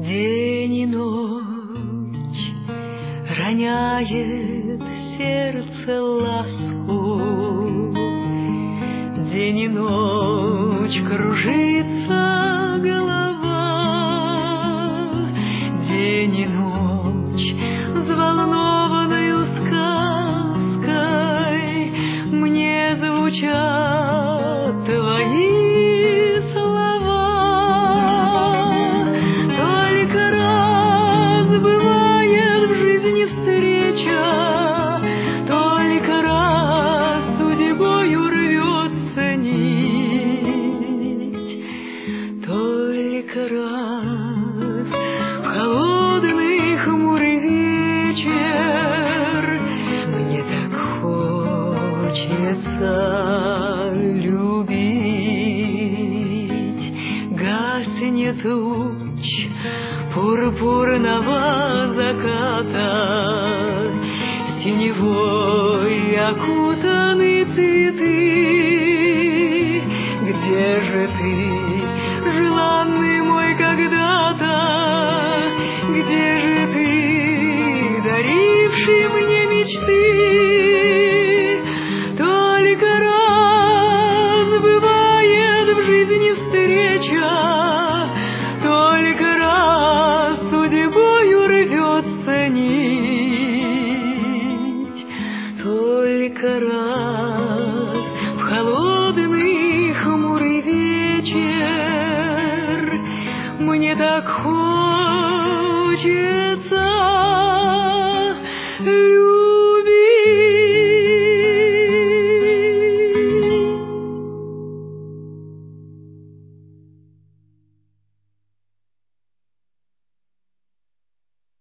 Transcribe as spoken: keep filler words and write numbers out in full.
День и ночь роняет сердце ласку, день и ночь кружится голова, день и ночь взволнованою сказкой мне звучат твои раз в холодный хмурый вечер мне так хочется любить. Гаснет луч пурпурного заката, синевой окутаны цветы. Где же ты, желанный мой когда-то, где же ты, даривший мне мечты? Только раз бывает в жизни встреча, только раз судьбою рвется нить, только раз в холодный хмурый вечер мне так хочется